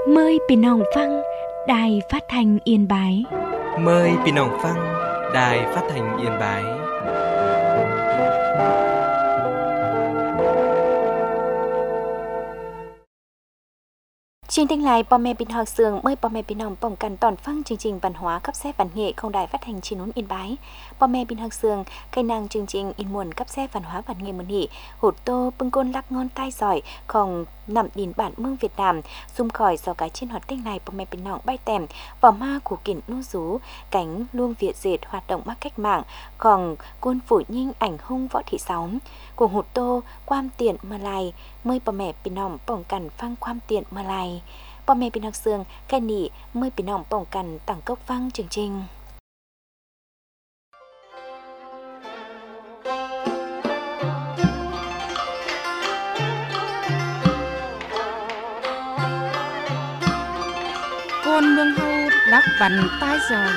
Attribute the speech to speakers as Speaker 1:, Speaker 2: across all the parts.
Speaker 1: Mờiพี่น้องฟังđài phát thanh Yên Bái.
Speaker 2: Mời พี่น้องฟัง Đài Phát thanh Yên Bái.
Speaker 3: Chương trình lạiพ่อแม่พี่น้องเสืองเมื่อพ่อแม่พี่น้องป้องกันตอนฟังchương trình văn hóa cấp xe văn nghệ không đài phát hành trên núi Yên Bái. พ่อแม่พี่น้องเสืองcây năng chương trình in muộn cấp xe văn hóa văn nghệ môn hỷ hột tô bưng côn lắc ngon tai giỏiของนำดินบ้านเมืองเวียดนามซุ่มkhỏi do cái trên hoạt tinh này พ่อแม่พี่น้องbay tèm vào ma của kiển nu rú cánh luông Việt dệt hoạt động mắc cách mạngของquân phủ nhinh ảnh hung võ thị sáu của hột tôความtiền mà lại mời พ่อแม่พี่น้องป้องกันฟังความtiền mà lạiพ่อแม่พี่น้องเสืองแค่นี้เมื่อพี่น้องป้องกันตั้งกบฟังจริงๆ
Speaker 4: côn mương hâu đắc bắn tai giỏi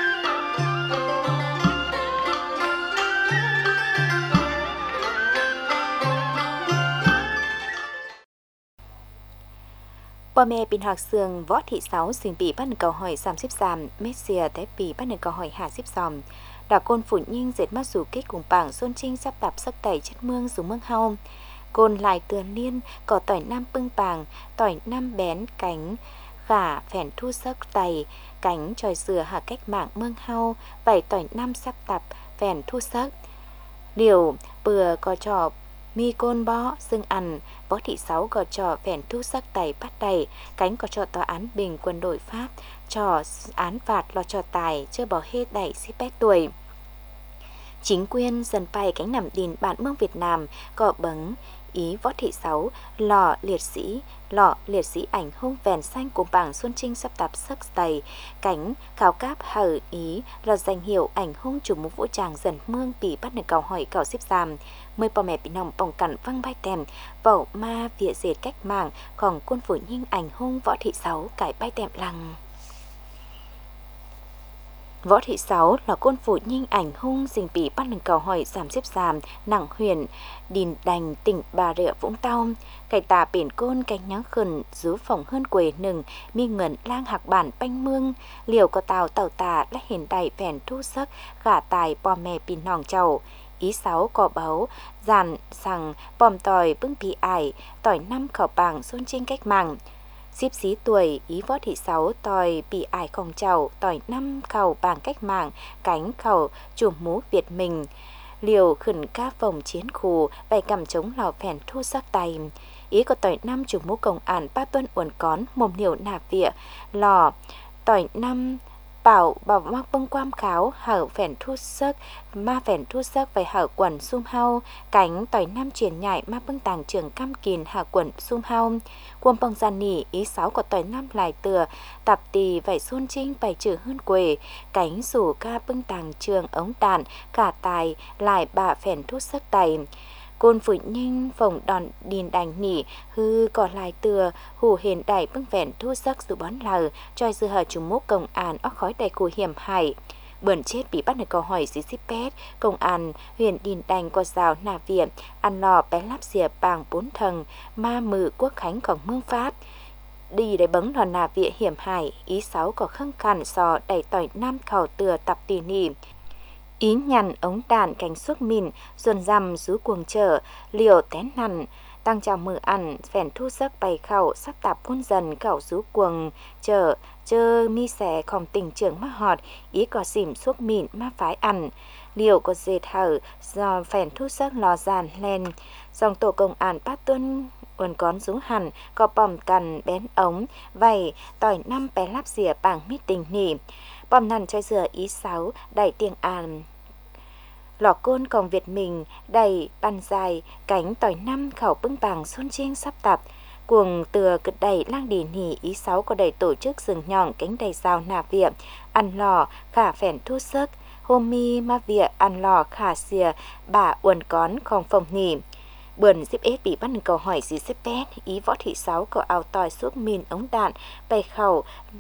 Speaker 3: พ่อแม่พี่น้องเสืองvõ thị sáu sinhปีบ้านcâu hỏi 33 Messia tạiปีบ้านcâu hỏi 52 đảo côn phủ nhinh dệt mắt dù kích cùng bảng xôn trinh sắp tập sắc tẩy chất mương dù mương hâu côn lại tường liên có tỏi nam pưng bảng tỏi nam bén cánh gà phèn thu sắc tẩy cánh tròi dừa hạ cách mạng mương hâu bảy tỏi nam sắp tập phèn thu sắc điều bừa có trò mi côn bó xương ăn võ thị sáu có trò phèn thu sắc tẩy bắt đầy cánh có trò tòa án bình quân đội Pháp trò án phạt lo trò tài chưa bỏ hết đẩy xếp tuổi chính quyền dần bay cánh nằm đìn bản mương Việt Nam có bấng ý võ thị sáu lọ liệt sĩ ảnh hung vèn xanh của bảng xuân trinh sắp tập sắc tẩy cánh khảo cáp hở ý là danh hiệu ảnh hung chủ mục vũ trang dần mương bị bắt được cầu hỏi cầu xếp giam mờiพ่อแม่พี่น้องป้องกันฟังใบแต้มเว้ามาเวียเศษcách mạngของquân phủ nhinh ảnh hung võ thị sáu cảiใบแต้มlăng Võ thị sáu là quân phủ nhinh ảnh hung dình bị bắt lần cầu hỏi giảm xếp giảm nặng huyện Đình Đành tỉnh Bà Rịa Vũng Tàu cải tà biển côn cánh nháng khẩn rú phòng hơn quầy nừng mi ngẩn lang hạc bản banh mương liều có tàu tà đã hiện đại phèn thu sắc gả tài bò mè pin nòng chầu ý sáu có báo giàn rằng bòm tỏi bưng bị ải tỏi năm khảo bảng xôn trinh cách mạng xíp xí tuổi ý võ thị sáu tỏi bị ải khổng chầu tỏi năm khảo bảng cách mạng cánh khảo chùm mũ Việt mình liều khẩn ca phòng chiến khù bày cầm chống lò phèn thu sắc tay ý có tỏi năm chùm mũ công an ba tuân uẩn cón mồm liều nạp vịa lò tỏi năm bảo mắc bông quam kháo hở phèn thu sắc ma phèn thu sắc phải hở quần sum hau cánh tỏi năm truyền nhại ma bưng tàng trường cam kìn hở quần sum hau quân bông gian nỉ ý sáu của tỏi năm lại tựa tập tì vải xuân trinh bày trừ hơn quề cánh rủ ca bưng tàng trường ống đạn cả tài lại bà phèn thu sắc tay côn phủ nhinh phòng đòn điền đành nỉ hư còn lại tựa hù hiện đại bưng vẹn thu sắc dù bón lờ tròi dư hờ trùng mốc công an óc khói đầy cù hiểm hại bẩn chết bị bắt được câu hỏi xí xí pét công an huyện điền đành có rào nà viện ăn lò bé láp xìa bàng 4 thần ma mự quốc khánhของเมืองPháp đi để bấng lò nà viện hiểm hại ý sáu có khăng khăn sò đầy tỏi nam khẩu tựa tập tỉ nỉ ý nhằn ống đạn cánh suốt mìn dồn dằm rú cuồng trở liều tén nằn tăng chào mưa ăn phèn thu sắc bày khẩu sắp tạp hôn dần cẩu rú cuồng trở chơ mi xẻของtình trường ma họt ý có xỉm suốt mìn ma phái ăn liều có dệt hở do phèn thu sắc lò giàn lên dòng tổ công an bát tuân uốn cón rú hẳn có bòm cằn bén ống vầy tỏi năm bé láp rìa bảng mít tình nỉ bòm nằn choi dừa ý sáu đẩy tiếng an lò côn còn Việt mình đầy bàn dài cánh tỏi năm khẩu bưng bảng xuân chiêng sắp tập cuồng từa cực đầy lang đi nỉ ý sáu có đầy tổ chức rừng nhọn cánh đầy rào nạp viện ăn lò khả phèn thu sức hôm mi ma viện ăn lò khả xìa bà uốn cón không phòng nỉ bườn xếp ết bị bắt câu hỏi gì xếp pét ý võ thị sáu có áo tỏi suốt mìn ống đạn bày khẩu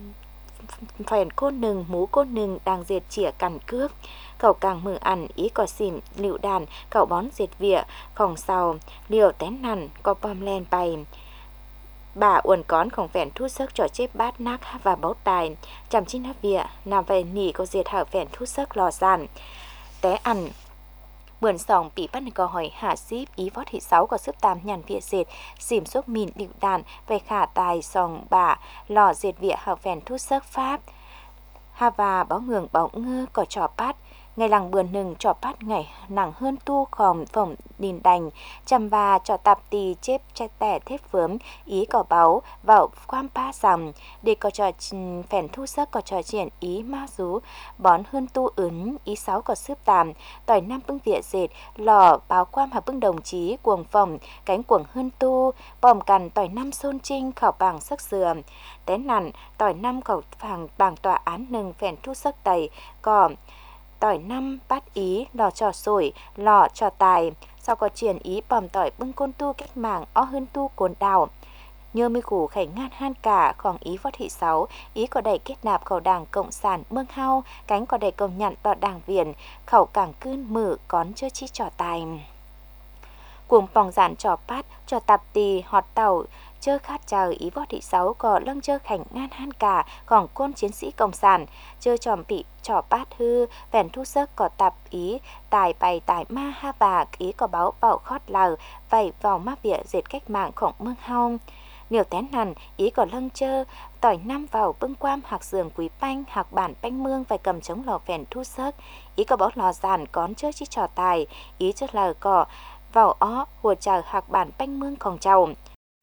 Speaker 3: phèn cô nừng mú cô nừng đang dệt chỉa cằn cướp cậu càng mừng ăn ý có xỉm lựu đàn cậu bón dệt vịa phòng sau liều tén nằn có bom len bay bà uốn conของแฟนทุซึกจอเจ็บบาดนักvà báo tàiจำชินเวียนำไปหนีก็เสียหาแฟนทุซึกรอสั่นแต่อันเหมือน2 ปีปั้นก็หอย50 ý võ thị 6 có sức tam nhàn Việt dệt xỉm xúc mìn điệu đàn về khả tài sòng bà lò dệt Việt hào phèn thu sức Pháp hà và báo ngường báo ngư có trò bát ngày làng bườn nừng trò bát ngày nặng hơn tu khòm phỏng đình đành chăm và trò tạp tì chép che tẻ thép phớm ý có báo vào quan pa rằng để có trò phèn thu sức có trò chuyện ý ma rú bón hơn tu ứng ý 6 có sức tàm tỏi 5 bưng Việt dệt lò báo quan hà bưng đồng chí cuồng phỏng cánh cuồng hơn tu bòm cằn tỏi 5 xôn trinh khảo bảng sắc dừa té nằn tỏi 5 khẩu phàng bảng tòa án nừng phèn thu sức tẩy có tỏi 5 bát ý lò trò sủi lò trò tài sau có triển ý bòm tỏi bưng côn tu cách mạng ó hơn tu cồn đào nhơ mi khủ khẩy ngàn han cảของý võ thị 6 ý có đầy kết nạp khẩu đảng cộng sản mương hao cánh có đầy công nhận tọa đảng viện khẩu cảng cươn mử cón chơi chi trò tài cuồng pòng giản trò bát trò tạp tì họt tàu chơ khát chờ ý võ thị 6 có lâng chơ khảnh ngàn han cảของcôn chiến sĩ cộng sản chơ tròm bị trò bát hư vẻn thu sức có tạp ý tài bày tài ma ha và ý có báo bảo khót lờ vậy vào ma vỉa dệt cách mạngของmương hao nhiều tén nằn ý có lâng chơ tỏi 5 vào bưng quam hạc giường quý banh hạc bản banh mương phải cầm chống lò vẻn thu sức ý có báo lò giản cón chơ chi trò tài ý chơ lờ có vào ó hùa chờ hạc bản banh mươngของเจ้า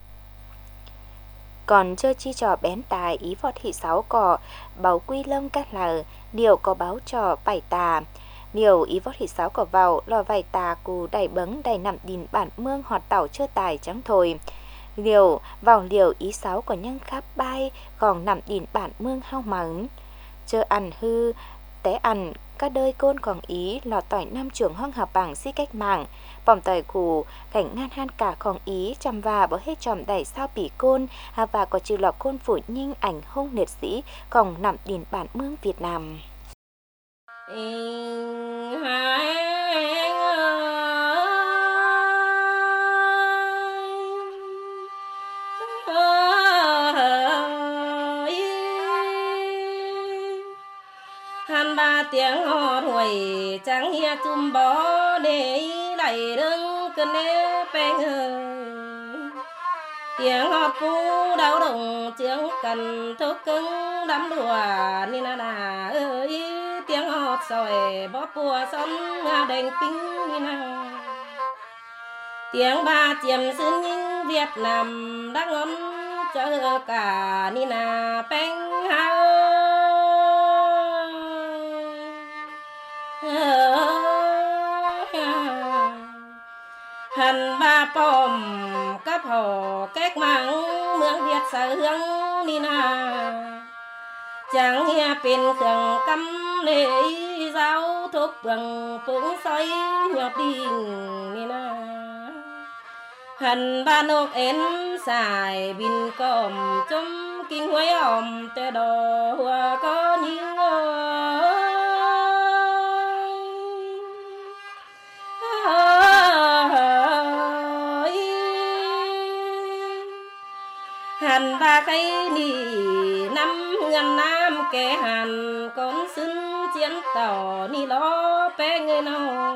Speaker 3: còn chơi chi trò bén tài ý võ thị 6 có báo quy lâm các lờ điều có báo trò bảy tà điều ý võ thị 6 có vào lò vầy tà cù đầy bấng đầy nằm đìn bản mương họt tàu chơ tài trắng thồi điều vào điều ý 6 có nhân khắp bay còn nằm đìn bản mương hao mắng chơ ăn hư té ăn các đơi côn còn ý lò tỏi 5 trưởng hong hợp bảng si cách mạng bòm tỏi khủ cảnh ngàn han cảของý chăm và bỏ hết tròm đẩy sao bỉ côn và có trừ lọ côn phủ nhinh ảnh hung liệt sĩ còn nằm đìn bản mương Việt Nam
Speaker 5: ba tiếng hò ruồi trắng hia chum bó để đẩy đứng cơn đế beng tiếng hót cú đau đồng tiếng cần thuốc cứng đắm đùa nên là ơi tiếng hót sỏi bó bùa son đành pinh nên là tiếng ba chiềm sơn nhưng Việt Nam đã ngón chờ cả nên là beng hao hành ba pom cấp hồ cách mạng mương Việt sở hướng nina chẳng nghe bên khương cắm lệ giáo thuốc bằng phúng xoay nhọt đình nina hành ba nộp én xài bin còm chấm kinh huế ỏm tê đò hoa có những hàn ba cây nì năm ngàn nam kẻ hàn con xứng chiến tàu ni lo bé người nào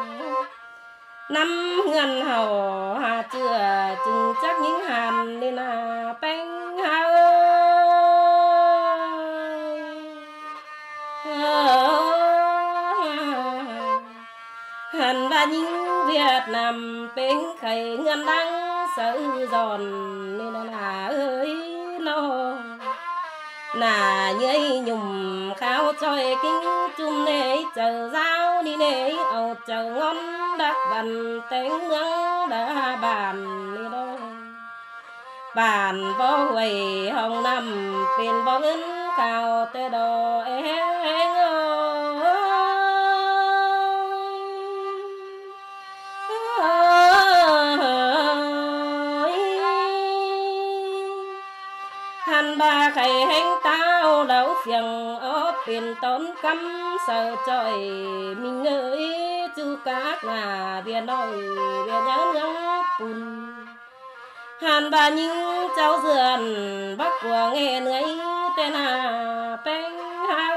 Speaker 5: năm ngàn hầu hà chưa chừng chắc những hàn nên là bánh hà hàn ba những Việt Nam bên khay ngân đắng sợ giòn nên là ơi nó là nhây nhùng khao chơi kinh chung nế chờ giao đi nế ầu chờ ngon đắc bàn tiếng nắng đã bàn đi đâu bàn bó quầy hồng năm bên bó ngân khao tê đồ hàn ba khay hành tao đấu phiền ở bên tốn cắm sợ trời mình ơi chú các là biển đồi biển nhớ nhớ bùn hàn bà những cháu dườn bắc của nghe người tên là bánh hai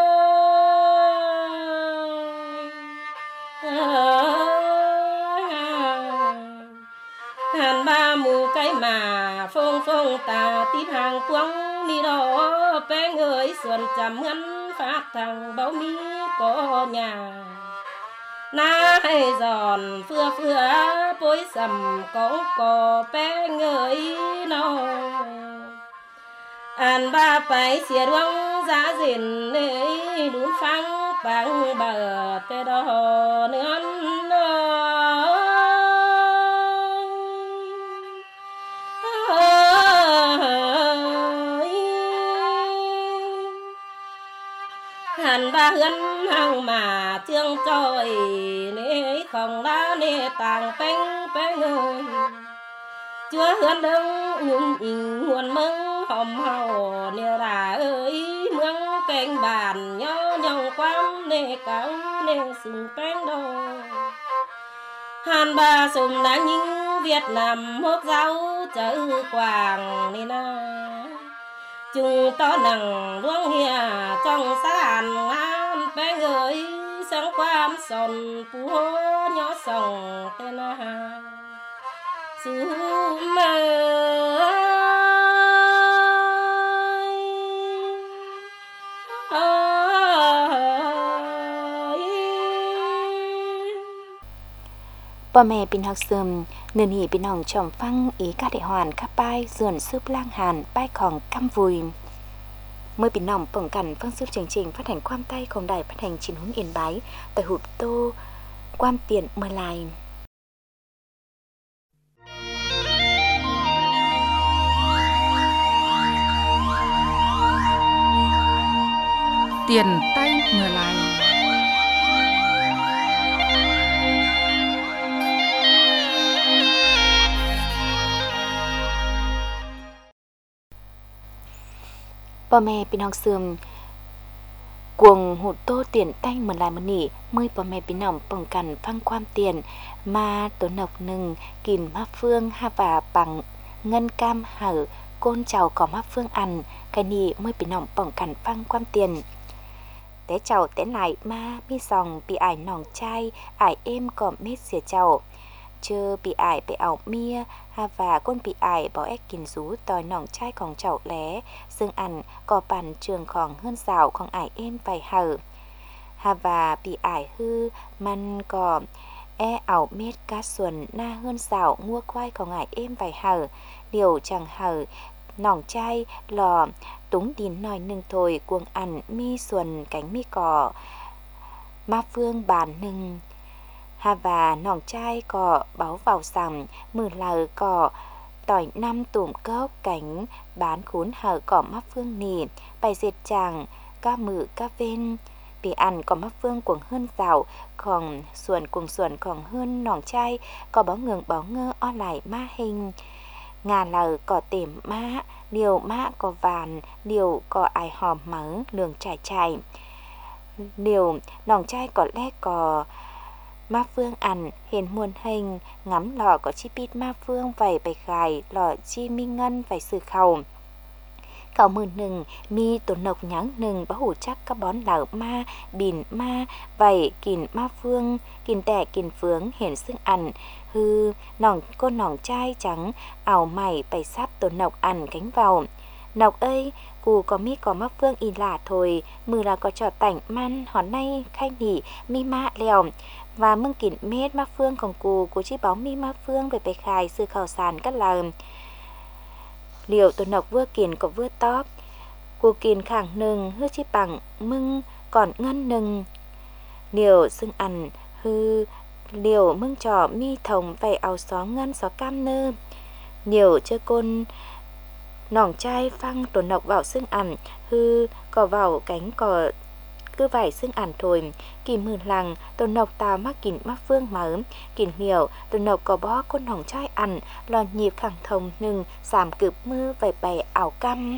Speaker 5: hàn ba mù cái mà phong phong tà tít hàng tuông đi đó bánh ơi xuân chầm ngân phát thằng báo mi có nhà na hay giòn phưa phưa bối sầm có bé người nó an ba phải xìa đuông giá dền ấy đun phăng bằng bờ tê đó nữa hàn ba hân hăng mà chương trôi nế không lá nế tàng bánh bánh ơi chúa hân đông nhung nhìn nguồn mừng hòm hào nế đà ơi mương canh bàn nhó nhong quam nế cáo nế sừng bánh đô hàn ba sùm đã nhìn Việt Nam hốt giáo chở quàng nế na chúng to nặng luông hìa trong sàn ngàn bé người sáng quam sòn phú hô nhỏ sòng tên hà sư mơ
Speaker 3: Bà mẹ bình học sườn nền hỉ bình hỏng trọng phăng ý các đại hoàn các bài dườn súp lang hàn bài khỏng căm vùi mới bình hỏng bổng cảnh phương sức chương trình phát hành quam tayของđài phát hành chín hướng Yên Bái tại hụt tô quam tiền mơ lại
Speaker 4: tiền tay mưa lại
Speaker 3: bà mẹ bình học sườn cuồng hụt tô tiền tay mờ lại mờ nỉ mới bà mẹ bình hỏng bổng cảnh phăng quam tiền mà tổ nọc nừng kìm ma phương ha và bằng ngân cam hở côn chào có ma phương ăn cái nỉ mới bình hỏng bổng cảnh phăng quam tiền té chào té lại ma mi sòng bị ải nòng chai ải êm có mết xìa chào chơ bị ải bị ảo mia ha và con bị ải bỏ ép kín rú tòi nòng chai còn chậu lé xương ăn có bàn trường khoảng hơn rào còn ải êm vài hở ha và bị ải hư man có ảo mết cá xuân na hơn rào mua quay còn ải êm vài hở điều chẳng hở nòng chai lò túng đín nói nưng thôi cuồng ăn mi xuân cánh mi cỏ ma phương bàn nưng ha và nòng chai cỏ báo vào sầm mừ lờ cỏ tỏi năm tủm cốc cánh bán khốn hở cỏ ma phương nỉ bài diệt chàng ca mự ca ven bị ăn có ma phương cuồng hơn rào còn xuân còn hơn nòng chai có báo ngường báo ngơ o lại ma hình ngà lờ có tềm má điều má có vàn điều có ai hòm mớ lường trải trải điều nòng chai có lẽ có ma phương ăn hiền muôn hình ngắm lò có chi bít ma phương vầy bạch gài lò chi mi ngân vầy sư khẩu cậu mười nừng mi tổ nộc nháng nừng bá hủ chắc các bón lở ma bìn ma vầy kìn ma phương kìn tẻ kìn phướng hiển xương ăn hư nòng con nòng chai trắng ảo mày bày sắp tổ nộc ăn cánh vào nộc ơi cù có mi có ma phương y lạ thôi mừ là có trò tảnh man hòn nay khai nỉ mi ma lèo và mưng kìn mết ma phươngของกูchỉ báo mi ma phương về bạch khai sư khảo sàn các lời liệu tổ nọc vừa kiền có vừa tóp cô kiền khẳng nừng hư chi bằng mưng còn ngân nừng liệu xưng ăn hư liệu mưng trò mi thồng vậy áo xó ngân xó cam nơ liệu chơi côn nòng chai phăng tổ nọc vào xưng ăn hư có vào cánh cò cứ vải xưng ăn thôi kỳ mười lằng tổ nọc tào mắc kìn mắc phương mở kìn liệu tổ nọc có bó con nòng chai ăn lò nhịp khẳng thông nừng giảm cực mưa vầy bày ảo căm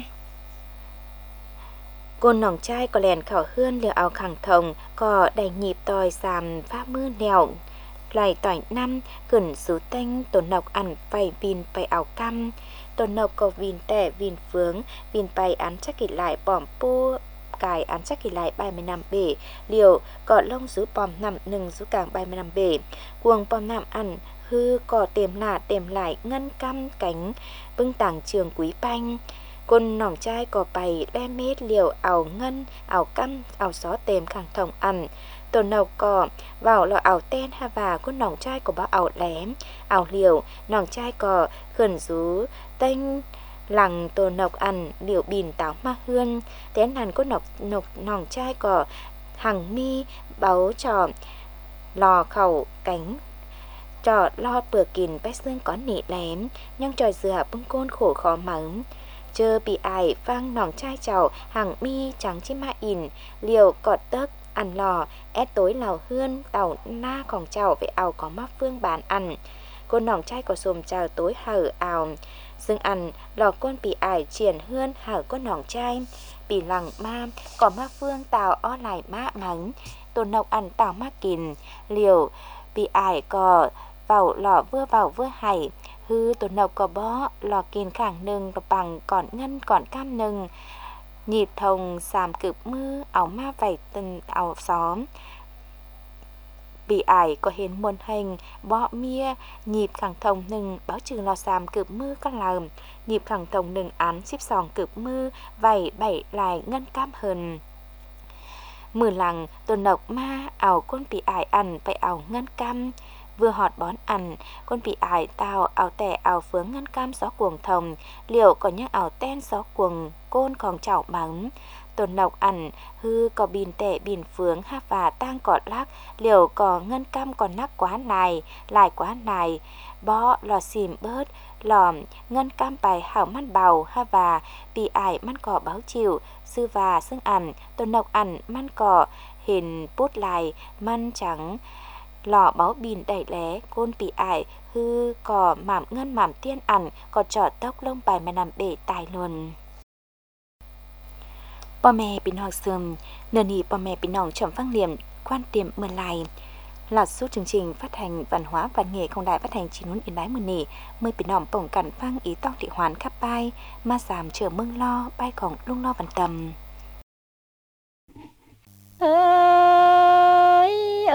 Speaker 3: côn nòng chai có lèn khảo hươn liều ảo khẳng thông có đầy nhịp tòi giảm phá mưa nèo lại tỏi năm cẩn xứ tanh tổ nọc ăn phải vìn phải ảo căm tổ nọc có vìn tẻ vìn phướng vìn bay án chắc kỳ lại bỏm pu cài án chắc kỳ lại 30 năm bể liều có lông giữ bòm nằm nừng giữ càng 30 năm bể cuồng bòm nằm ăn hư có tiềm lại ngân căm cánh bưng tảng trường quý banh côn nòng trai có bày le mết liều ảo ngân ảo căm ảo gió tềm khẳng thòng ăn tổ nọc cỏ vào lò ảo ten ha và con nòng trai của báo ảo lém ảo liều nòng trai cỏ khẩn rú tênh lằng tổ nọc ăn liều bìn táo ma hương té nàn con nòng trai cỏ hằng mi báu trò lò khẩu cánh trò lo bừa kìn bách xương có nị lém nhưng tròi dừa bưng côn khổ khó mắng chơ bị ải vang nòng trai chào hàng mi trắng chim ma ỉn liều cọt tấc ăn lò ép tối lào hươn tàu na còn chào về ảo có mắc phương bán ăn cô nòng trai có xồm chào tối hở ảo dương ăn lò con bị ải triển hươn hở con nòng trai bị lằng ma có mắc phương tàu o lại má mắng tổ nọc ăn tàu mắc kìn liều bị ải có vào lò vừa hải hư tổ nọc có bó lò kìn khẳng nừng có bằng còn ngân còn cam nừng nhịp thồng sàm cực mưa áo ma vảy từng áo xóm bị ải có hiến muôn hình bọ mia nhịp khẳng thồng nừng báo trừ lò sàm cực mưa có làm nhịp khẳng thồng nừng án xíp sòng cực mưa vảy bảy lại ngân cam hơn mưa lằng tổ nọc ma ảo con bị ải ăn phải ảo ngân cam vừa họt bón ăn con bị ải tàu ảo tẻ ảo phướng ngân cam gió cuồng thồng liệu có những ảo ten gió cuồng côn còn chảo mắng tổ nọc ăn hư có bìn tẻ bìn phướng ha và tang cọt lắc liệu có ngân cam còn nắc quá lại quá này bó lò xìm bớt lò ngân cam bài hảo mắt bào ha và bị ải mắt cỏ báo chịu sư và xương ăn tổ nọc ăn mắt cỏ hình bút lại man trắng lò báo bìn đẩy lé côn bị ải hư có mảm ngân mảm tiên ăn có trọ tóc lông bài mà nằm bể tài luôn bò mẹ bị nọ sườn nửa nỉ bò mẹ bị nòng chậm vang liềm quan điểm mưa lại là số chương trình phát hành văn hóa văn nghệ không đài phát hành chỉ muốn yên đái mưa nỉ mười bị nòng bổng cản vang ý to thị hoán khắp bay ma giảm chờ mương lo bay còn lung lo văn tầm
Speaker 6: ơi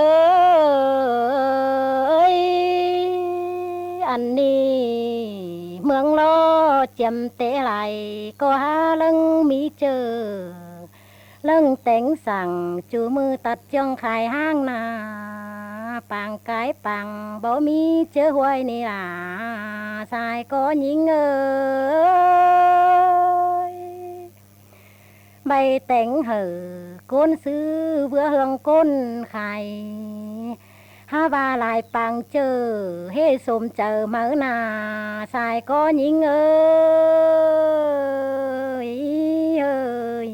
Speaker 6: ơi anh đi mương lo chậm té lại có há lưng mi chờ lưng tánh sẵn chú mưa tật trong khai hang na bằng cái bằng bỏ mi chớ hoài nè là sai có những ơi bay tánh hở côn sư vừa hương côn khai ha ba lại bằng chờ hê xôm chờ mở nà sai có những ơi ơi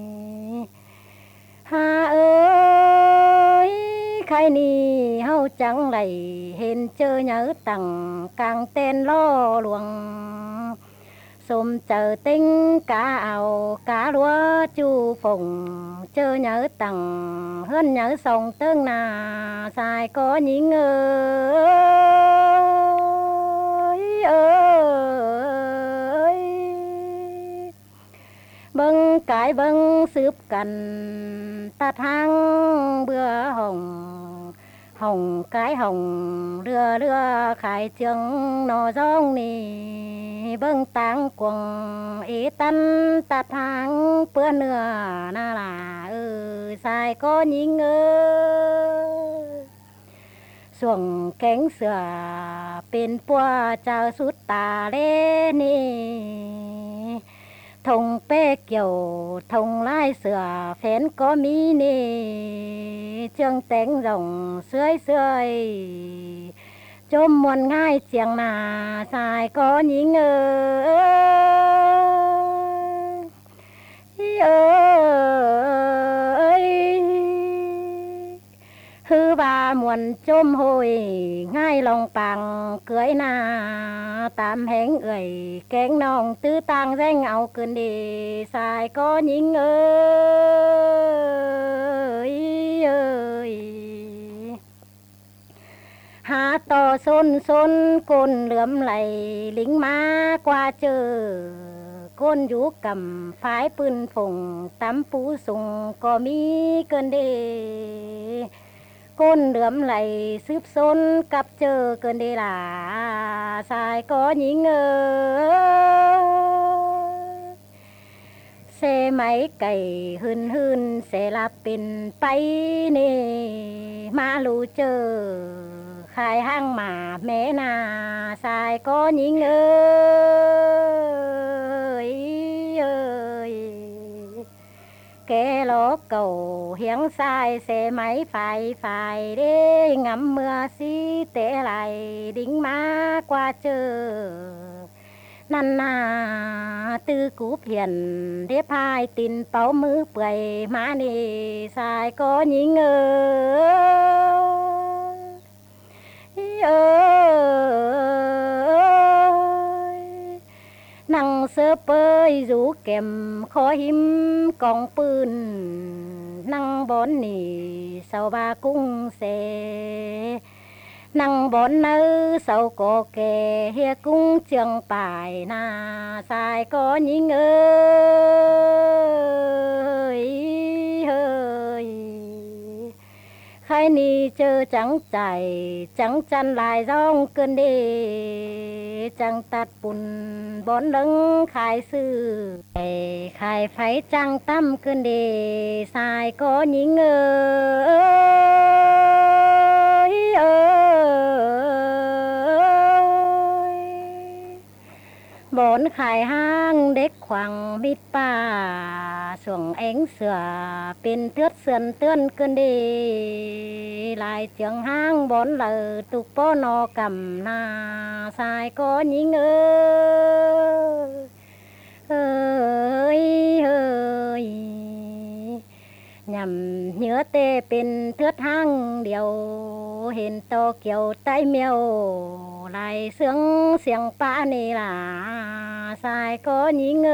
Speaker 6: ha ơi khai ni hâu chẳng lầy hên chơ nhớ tặng càng tên lo luồng xôm chờ tinh cá ảo cá lúa chu phùng chơ nhớ tặng hơn nhớ sông tương nà sai có những ơi ơi bưng cái bưng sướp cần tạt hang bữa hồng cái hồng đưa khai trường nò rong nì bưng tang quần ý tân tạt hang bữa nửa na là sai có những xuồng cánh sửa bên qua chào sút tà lên nì thùng pe kiểu thùng lai sửa phén có mi nê chương tánh rồng sưới chôm muôn ngai chiang nà sai có những ơi hư ba muôn chôm hồi ngay lòng bằng cưới na tam hẹn ơi kén nòng tư tang danh áo cơn đi sai có những ơi ơi าต่อซนก้นเหลื่อมไหลลิงมากว่าเจอก้นอยู่กำฝายปืนผงตำปูส่งก็มีเกินเดก้นเหลื่อมไหลซึบซนกับเจอเกินเดล่ะสายก็ยิงเสไหมไก่หืนเสลับเป็นไปเน่มาลูเจอขายห้างหมาแม่นาสายก็ยิงแกล้อเก่าเหียงทรายเสไหมฝ่ายเด้งำเมื่อสิเตะไหลดิ้งมากว่าเจอนั่นนาตื้อกูเพียนเรียพายตินเป้ามือเปื่อยมานี่สายก็ยิงนั่งเสือเปยรูเก็มขอหิมกองปืนนั่งบอนนี่เสาบากุ้งเสนั่งบอนเนื้อเสาก็แก่เฮียกุ้งเชียงป่ายนาสายก็ยิงใครนี่เจอจังใจจังจันลายร้องเกินเดจังตัดปุ่นบอนเลิงขายซื้อขายไฟจังตั้มเกินเดสายก็ยิงบอนขายห้างเด็กขวางมิดป่าส่วงเอ็งเสือเป็นเตือดเสือนเตือนเกินดีลายเจียงห้างบอนเลอตุกป้อนอกำนาสายก็ยิงยำเนื้อเตเป็นเทือดห้างเดียวเห็นโตเกี่ยวใต้เมียวลายเสียงป้านี่ล่ะสายก็ยิง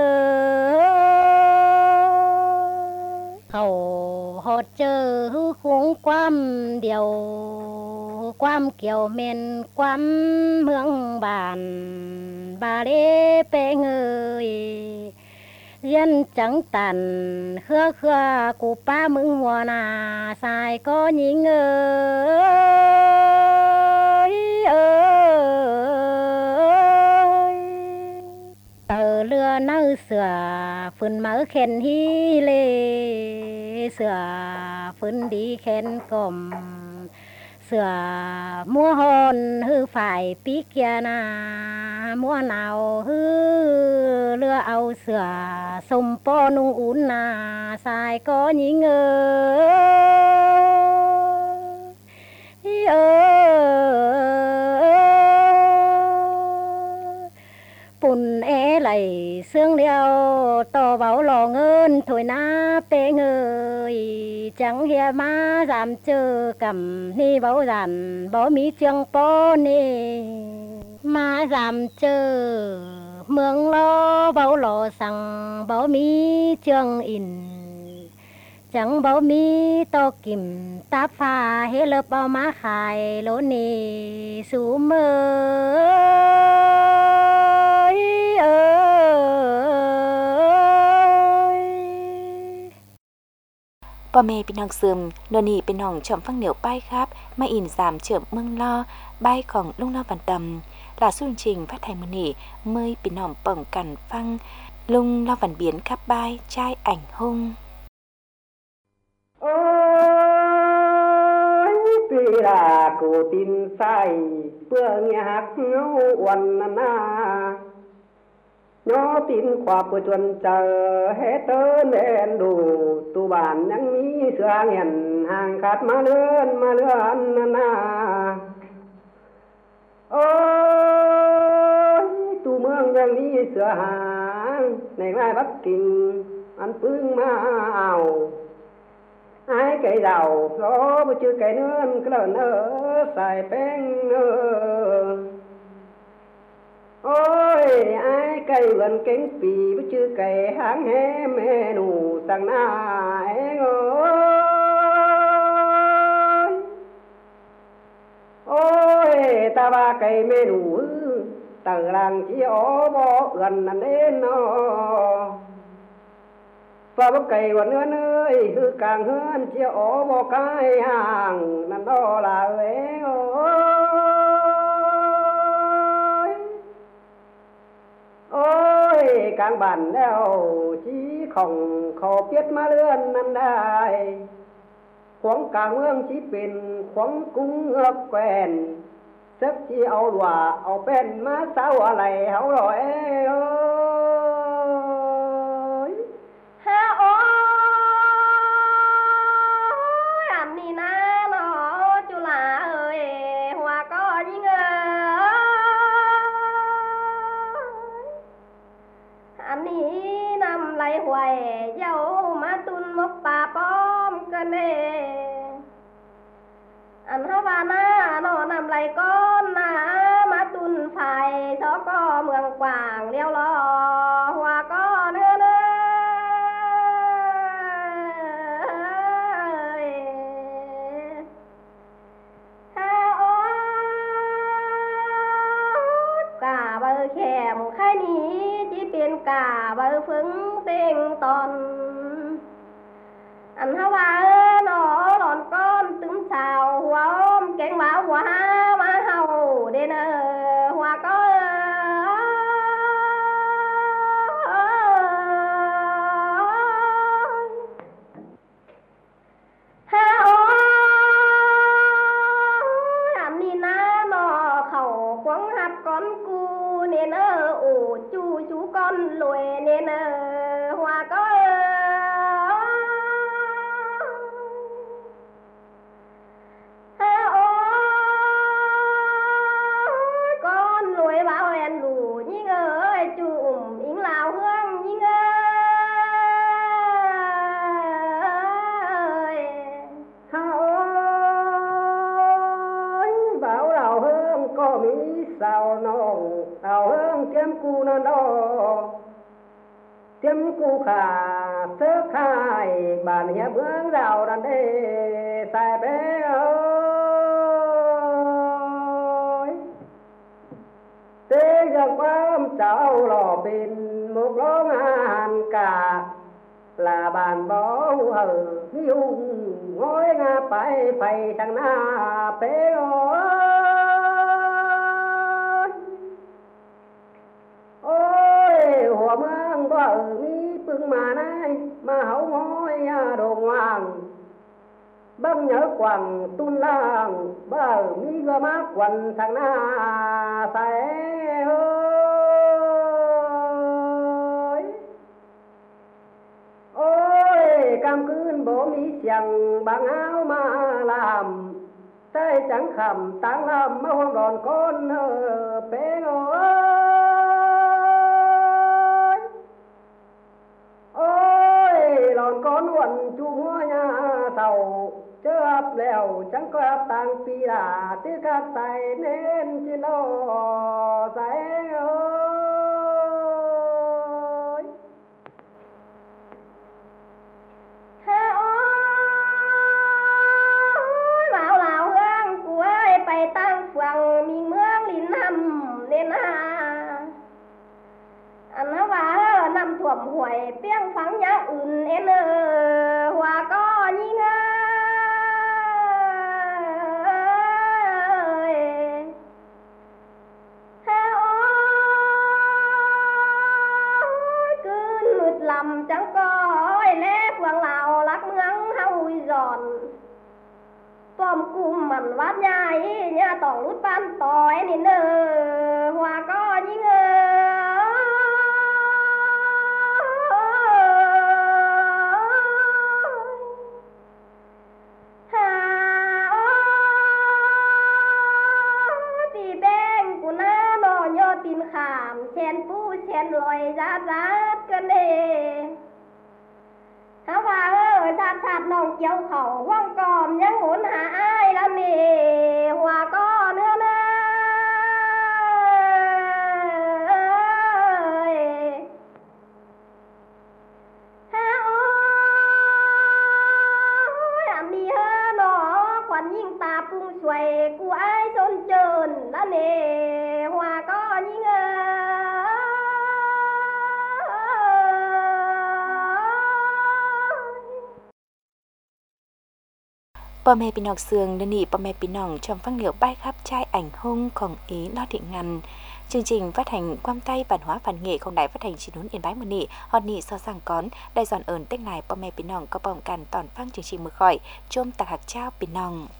Speaker 6: เขาหอดเจอคงความเดียวความเกี่ยวเมนความเมืองบ้านบาเรเปงเรียนจังตันเครือกูป้ามึงหัวนาสายก็ยิงเรือเนื้อเสือฝืนมาเข็นฮีเลเสือฝืนดีเข็นกลมเสือมัวหอนฮือฝ่ายปีเกียนามัวหนาวฮือเรือเอาเสือสมปอนุงอุ่นนาสายก็ยิงปุ่นไหลเสื่องเดียวต่อเบาหล่อเงินถอยหน้าเป้เงยจังเฮียมาสามเจอกับนี่เบาดันบ่มีเจียงป้อนี่มาสามเจอเมืองล้อเบาหล่อสั่งบ่มีเจียงอินจังบ่มีตอกิมตาฟ้าเฮเลบเอามาขายโลนี่สูเม
Speaker 3: พ่อแม่พี่น้องซึมโดนนี่เป็นน้องชมฟังเหนียวป้ายครับมาอินสามเฉิมเมืองลอใบของลุงนอบันตำลาสุ่นชิงพระไทยมณีเมยเป็นน้องป่องกันฟังลุงลอบันเบียนครับใบชายảnh hung
Speaker 7: tuy là cổ tin sai bữa nhạc ngâu quần na nó tin khoa bữa chuồn chờ hết tớ nên đủ tu bản nhắn mi sửa nghẹn hàng khát ma lươn na ôi tu mương nhắn mi sửa hàng này mai Bắc Kinh ăn phương ma ảo ai cái giàu gió bữa chưa cái nương cái lợn xài beng ôi ai cái gần cánh pì bữa chưa cái háng hé mẹ nụ sang nai ôi ba cây mê đủ từ làng chỉ ó bó gần là đến nó và bắp cây còn nữa ơi hư càng hơn chỉ ó bó cái hàng nằm đó là ơi ôi càng bản đeo chỉ không khó biết má lươn nằm đây khoáng cả ương chỉเป็นkhoáng cung ngược quen sức chỉเอาหว่าเอาเป็นมาเศร้าอะไรเขาหรอเอ้ย
Speaker 6: ฮะโอ้ยอันนี้นะเนาะจุฬาเอ้ยหัวก็ยิ่งอันนี้นำไหลหวยเย้ามาตุนมกป่าป้อมกันเด้อันเฮาว่านะเนาะนำไหลก้อนนะมาตุนไฟสกเมืองกว้างเลี้ยวล้อหัวก็เนื้อกาเบอร์แขมไข่นี้ที่เป็นกาเบอร์ฟึงเต็งตอนอันฮว่าหนอหลอนก้อนตึ้มสาวหัวอ้อมแกงหมาหัวหามาเฮาเด้นหัวก็ฮาโออันนี้นะหนอเขาขวางหับก้อนกูเนเนอโอ้จูจูก้อนรวยเนเนอหัวก็
Speaker 7: กูนั่นดอเตรียมกูขาเสื้อขายบ้านเฮียเบื้องเราดันเดใส่เบ้เอ้ยเตะจากความเจ้าหล่อเป็นมุกร้องอาหารกาลาบานบ่เหอยุ่งง้อยงาไปไฟทางหน้าเป้หัวเมืองบ่มีปึงมาไหนมาเฮาง้อยโด่งว่างบังเหนือกว่างตุนล่างบ่มีก็มากวันทางหน้าใส่เอ้ยโอ้ยกำคืนบ่มีเสียงบางเฮามาลำใส่จังคำตั้งลำมาห้องดอนก้นเป้งก้อนวันจูหัวญาเศร้าเจ็บแล้วจังก็ต่างปีลาที่กัดใส่เน้นจิโลใส่เอ้ย
Speaker 6: ฮะโอ้ยบ่าวลาวเฮืองกูเอ้ยไปตั้งฝั่งมีเมืองลินน้ำเล่นหาอันนั้นว่าน้ำท่วมห่วยเปี้ยงฝังยาอื่นเอ็นหัวก็ยิ่งฮะโอ้ยคืนมืดลำจังก้อยเล่เฟืองเหล่าลักเมืองเฮาหย่อนป้อมกุมมันวัดใหญ่เนี่ยต้องรุดบ้านต่อยนี่หัวก็ยิ่งขามเชนปูเชนลอยจัดกันเด้ถ้าว่าชัดน้องเกี่ยวเขาว่องกอมยังหุนหาอ้ายละเมหัวก็เนื้อฮะโอ้ยอันนี้เฮอหนอขวัญยิ่งตาปุ้งสวยกูอ้ายชนเจินละเน่
Speaker 3: พ่อแม่พี่น้องเสืองเดยวนี่พ่อแม่พี่น้องชมฟังเหลียวใบครับชายảnh hungของý lo thị ngăn chương trình phát hành quang tay văn hóa văn nghệของđài phát hành chỉ nún yên bái mùa nị hòn nị so sang cón đài giòn ơn tết ngàiพ่อแม่พี่น้องก็ป้องกันตอนฟังchương trìnhมือข่อยชมตากหักเจ้าพี่น้อง